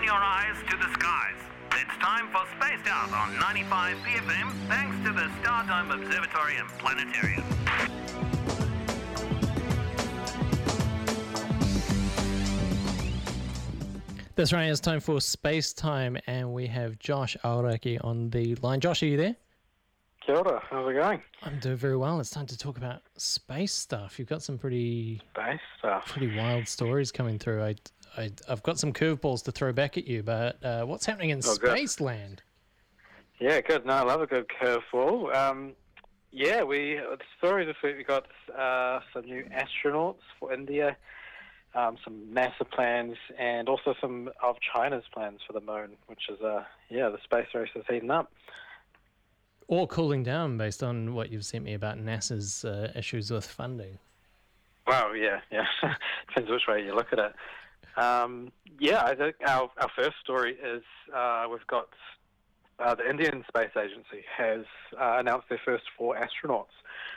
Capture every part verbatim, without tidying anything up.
your eyes to the skies. It's time for Spaced Out on ninety-five P F M, thanks to the Stardome Observatory and Planetarium. That's right, it's time for Space Time, and we have Josh Aoraki on the line. Josh, are you there? Kia ora, how's it going? I'm doing very well. It's time to talk about space stuff. You've got some pretty Space stuff. pretty wild stories coming through. I, I, I've got some curveballs to throw back at you, but uh, what's happening in Oh, good. Spaceland? Yeah, good. No, I love a good curveball. Um, yeah, we the story this week we got uh, some new astronauts for India, um, some NASA plans, and also some of China's plans for the moon, which is uh, yeah, the space race is heating up. Or cooling down, based on what you've sent me about NASA's uh, issues with funding. Well, yeah, yeah, depends which way you look at it. Um, yeah, I think our our first story is uh, we've got. Uh, the Indian Space Agency has uh, announced their first four astronauts,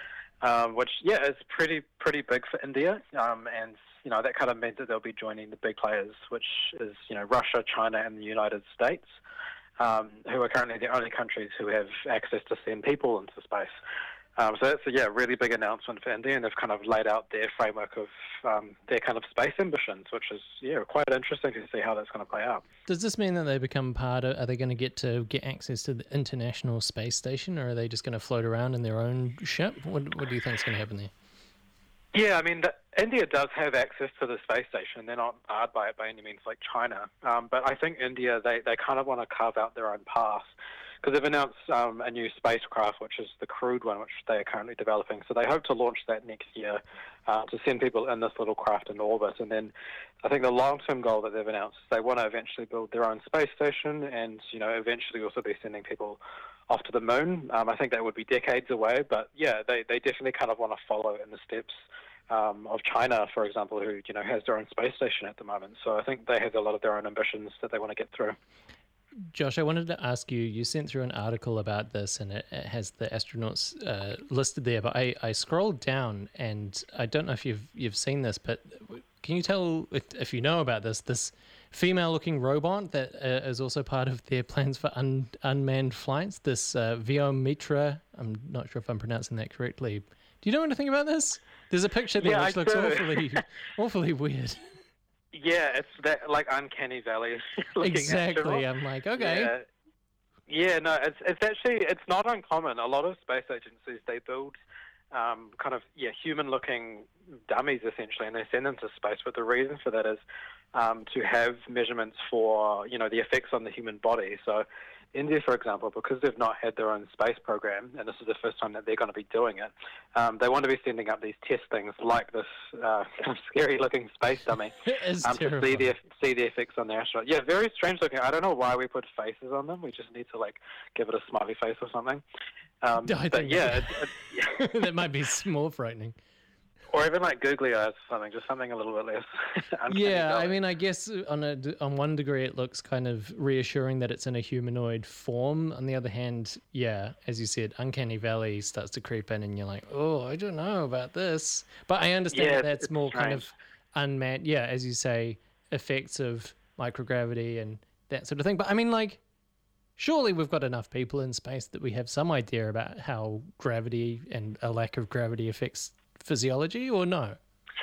um, which, yeah, is pretty pretty big for India. Um, and, you know, that kind of meant that they'll be joining the big players, which is, you know, Russia, China, and the United States, um, who are currently the only countries who have access to send people into space. Um, so that's a yeah, really big announcement for India, and they've kind of laid out their framework of um, their kind of space ambitions, which is yeah quite interesting to see how that's going to play out. Does this mean that they become part of, are they going to get to get access to the International Space Station, or are they just going to float around in their own ship? What, what do you think is going to happen there? Yeah, I mean, the, India does have access to the space station. They're not barred by it by any means like China. Um, but I think India, they, they kind of want to carve out their own path, because they've announced um, a new spacecraft, which is the crewed one, which they are currently developing. So they hope to launch that next year uh, to send people in this little craft in orbit. And then I think the long-term goal that they've announced is they want to eventually build their own space station and, you know, eventually also be sending people off to the moon. Um, I think that would be decades away. But, yeah, they, they definitely kind of want to follow in the steps um, of China, for example, who, you know, has their own space station at the moment. So I think they have a lot of their own ambitions that they want to get through. Josh, I wanted to ask you, you sent through an article about this and it, it has the astronauts uh, listed there, but I, I scrolled down and I don't know if you've you've seen this, but can you tell if, if you know about this, this female-looking robot that uh, is also part of their plans for un, unmanned flights, this uh, Vyomitra, I'm not sure if I'm pronouncing that correctly. Do you know anything about this? There's a picture there yeah, which I looks do. awfully, awfully weird. Yeah, it's that like uncanny valley. Exactly. I'm like, okay. Yeah. yeah, no, it's it's actually it's not uncommon. A lot of space agencies they build um, kind of yeah human-looking dummies essentially, and they send them to space. But the reason for that is um, to have measurements for you know the effects on the human body. So India, for example, because they've not had their own space program, and this is the first time that they're going to be doing it, um, they want to be sending up these test things like this uh, kind of scary-looking space dummy um, to see the see the effects on the astronaut. Yeah, very strange looking. I don't know why we put faces on them. We just need to like give it a smiley face or something. Um, I but think yeah, that, it's, it's, that might be more frightening. or even like googly eyes or something, just something a little bit less. uncanny Yeah, valley. I mean, I guess on a on one degree it looks kind of reassuring that it's in a humanoid form. On the other hand, yeah, as you said, uncanny valley starts to creep in, and you're like, oh, I don't know about this. But I understand Yeah, that that's it's more kind of strange. unmanned. Yeah, as you say, effects of microgravity and that sort of thing. But I mean, like, surely we've got enough people in space that we have some idea about how gravity and a lack of gravity affects physiology, or no?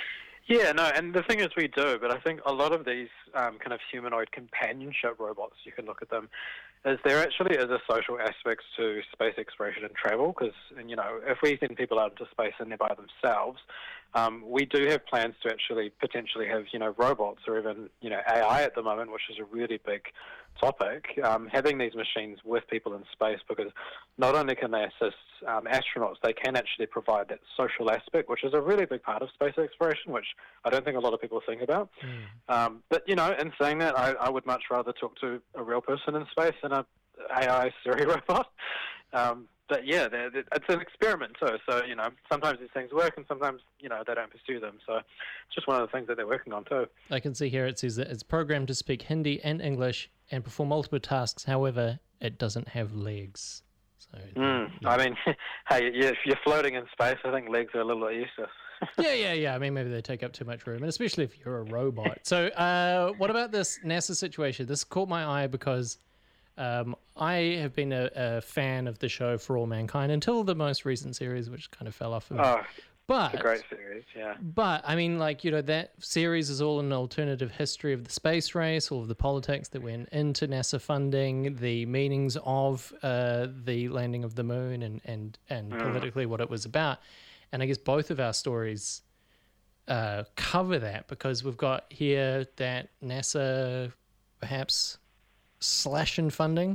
Yeah, no, and the thing is we do, but I think a lot of these um, kind of humanoid companionship robots, you can look at them, is there actually is a social aspect to space exploration and travel, because, you know, if we send people out into space and they're by themselves, um, we do have plans to actually potentially have, you know, robots or even, you know, A I at the moment, which is a really big topic, um, having these machines with people in space, because not only can they assist um, astronauts, they can actually provide that social aspect, which is a really big part of space exploration, which I don't think a lot of people think about. Mm. Um, but, you know, in saying that, I, I would much rather talk to a real person in space than a A I Siri robot. Um, but, yeah, they're, they're, it's an experiment too. So, you know, sometimes these things work and sometimes, you know, they don't pursue them. So it's just one of the things that they're working on too. I can see here it says that it's programmed to speak Hindi and English and perform multiple tasks. However, it doesn't have legs. So, Mm, yeah. I mean, hey, yeah, if you're floating in space, I think legs are a little bit useless. yeah, yeah, yeah. I mean, maybe they take up too much room, and especially if you're a robot. So, uh, what about this NASA situation? This caught my eye because um, I have been a, a fan of the show For All Mankind until the most recent series, which kind of fell off. Of Oh, but it's a great series, yeah. But I mean, like, you know, that series is all an alternative history of the space race, all of the politics that went into NASA funding, the meanings of uh, the landing of the moon, and and and Mm. politically what it was about. And I guess both of our stories uh, cover that, because we've got here that NASA perhaps slashing funding.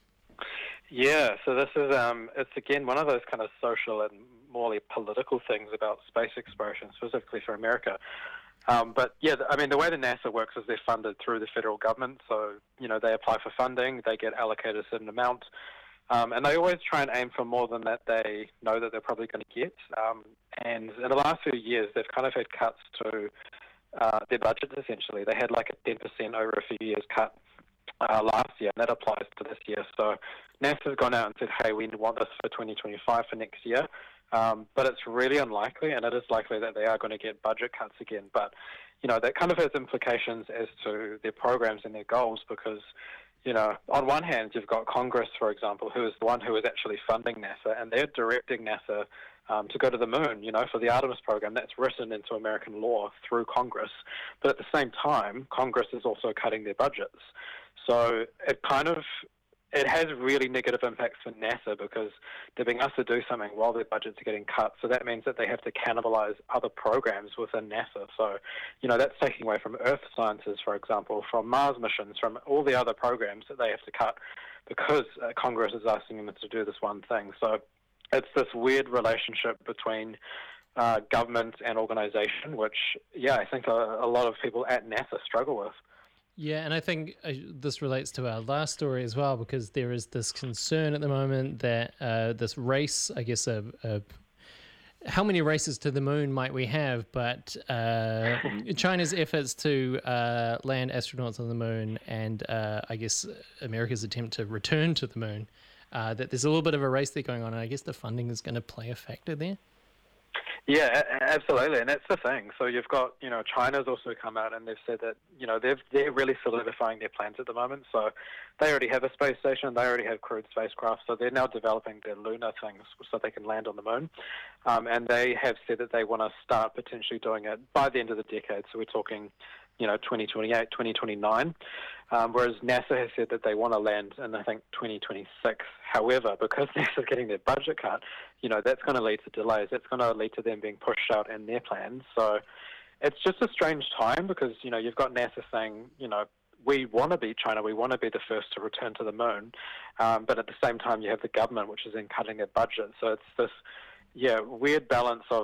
Yeah, so this is, um, it's again one of those kind of social and morely political things about space exploration, specifically for America. Um, but yeah, I mean, the way that NASA works is they're funded through the federal government. So, you know, they apply for funding, they get allocated a certain amount, um, and they always try and aim for more than that they know that they're probably going to get. Um, and in the last few years, they've kind of had cuts to uh, their budgets, essentially. They had like a ten percent over a few years cut Uh, last year, and that applies to this year. So NASA's gone out and said, hey, we want this for twenty twenty-five, for next year. Um, but it's really unlikely, and it is likely that they are going to get budget cuts again. But, you know, that kind of has implications as to their programs and their goals, because, you know, on one hand, you've got Congress, for example, who is the one who is actually funding NASA, and they're directing NASA um, to go to the moon, you know, for the Artemis program. That's written into American law through Congress. But at the same time, Congress is also cutting their budgets. So it kind of, it has really negative impacts for NASA, because they're being asked to do something while their budgets are getting cut. So that means that they have to cannibalize other programs within NASA. So, you know, that's taking away from Earth sciences, for example, from Mars missions, from all the other programs that they have to cut, because uh, Congress is asking them to do this one thing. So it's this weird relationship between uh, government and organization, which, yeah, I think a, a lot of people at NASA struggle with. Yeah, and I think uh, this relates to our last story as well, because there is this concern at the moment that uh, this race, I guess, uh, uh, how many races to the moon might we have? But uh, China's efforts to uh, land astronauts on the moon, and uh, I guess America's attempt to return to the moon, uh, that there's a little bit of a race there going on, and I guess the funding is going to play a factor there. Yeah, absolutely, and that's the thing. So you've got, you know, China's also come out and they've said that, you know, they've, they're really solidifying their plans at the moment. So they already have a space station, they already have crewed spacecraft, so they're now developing their lunar things so they can land on the moon. Um, and they have said that they want to start potentially doing it by the end of the decade. So we're talking, you know, twenty twenty-eight, twenty twenty-nine, um, whereas NASA has said that they want to land in, I think, twenty twenty-six. However, because NASA's getting their budget cut, you know, that's going to lead to delays. That's going to lead to them being pushed out in their plans. So it's just a strange time, because, you know, you've got NASA saying, you know, we want to be China, we want to be the first to return to the moon, um, but at the same time you have the government, which is then cutting their budget. So it's this, yeah, weird balance of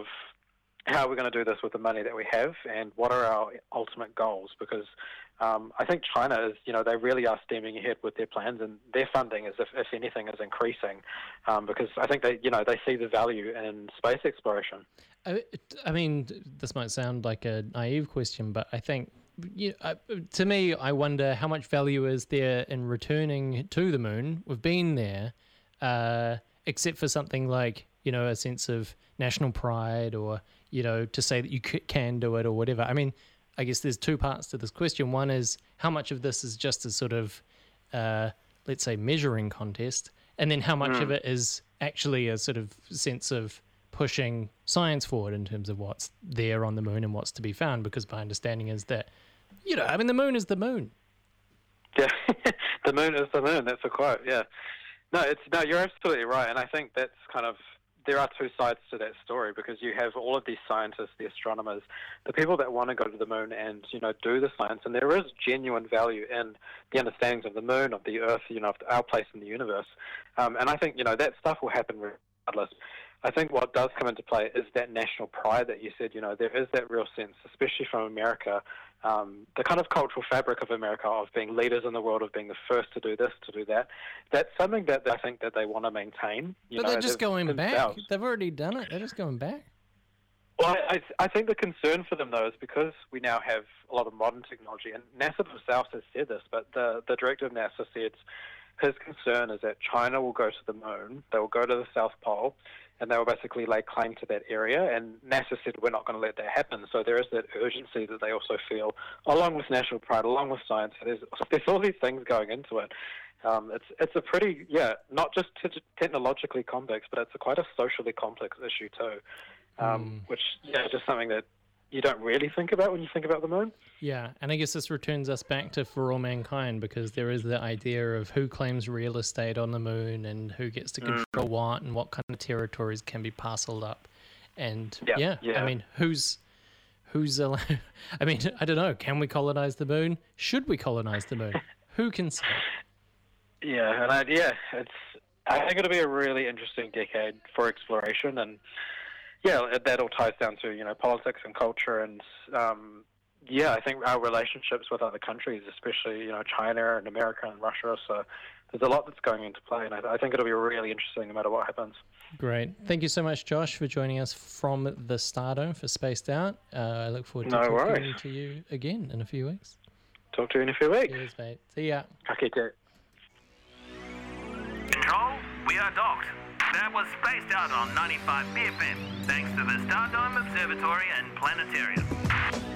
how we're going to do this with the money that we have, and what are our ultimate goals, because um, I think China is, you know, they really are steaming ahead with their plans, and their funding is, if, if anything, is increasing, um, because I think they, you know, they see the value in space exploration. I, I mean, this might sound like a naive question, but I think, you know, uh, to me, I wonder how much value is there in returning to the moon. We've been there, uh, except for something like, you know, a sense of national pride, or, you know, to say that you c- can do it or whatever. I mean, I guess there's two parts to this question. One is how much of this is just a sort of, uh, let's say, measuring contest, and then how much Mm. of it is actually a sort of sense of pushing science forward in terms of what's there on the moon and what's to be found, because my understanding is that, you know, I mean, the moon is the moon. Yeah, the moon is the moon. That's a quote. Yeah, no, it's no. You're absolutely right, and I think that's kind of, there are two sides to that story, because you have all of these scientists, the astronomers, the people that want to go to the moon and, you know, do the science, and there is genuine value in the understandings of the moon, of the Earth, you know, of our place in the universe, um, and I think, you know, that stuff will happen regardless. I think what does come into play is that national pride that you said. You know, there is that real sense, especially from America, um, the kind of cultural fabric of America, of being leaders in the world, of being the first to do this, to do that. That's something that I think that they want to maintain. You But know, they're just going themselves. back. They've already done it. They're just going back. Well, I, I think the concern for them, though, is because we now have a lot of modern technology, and NASA themselves has said this, but the, the director of NASA said his concern is that China will go to the moon, they will go to the South Pole, and they will basically lay claim to that area. And NASA said, we're not going to let that happen. So there is that urgency that they also feel, along with national pride, along with science. There's, there's all these things going into it. Um, it's it's a pretty, yeah, not just te- technologically complex, but it's a quite a socially complex issue too, um, mm. which, yeah, just something that you don't really think about when you think about the moon. Yeah, and I guess this returns us back to For All Mankind, because there is the idea of who claims real estate on the moon and who gets to control mm. what and what kind of territories can be parceled up. And yeah, yeah, yeah. I mean, who's who's allowed? I mean, I don't know. Can we colonize the moon? Should we colonize the moon? Who can say? Yeah, and I, yeah, it's. I think it'll be a really interesting decade for exploration, and yeah, that all ties down to, you know, politics and culture, and um, yeah, I think our relationships with other countries, especially, you know, China and America and Russia. So there's a lot that's going into play, and I, I think it'll be really interesting no matter what happens. Great. Thank you so much, Josh, for joining us from the Stardome for Spaced Out. Uh, I look forward to no talking worries. to you again in a few weeks. Talk to you in a few weeks. Cheers, mate. See ya. Okay, too. Control, we are docked. That was Spaced Out on ninety-five B F M, thanks to the Stardome Observatory and Planetarium.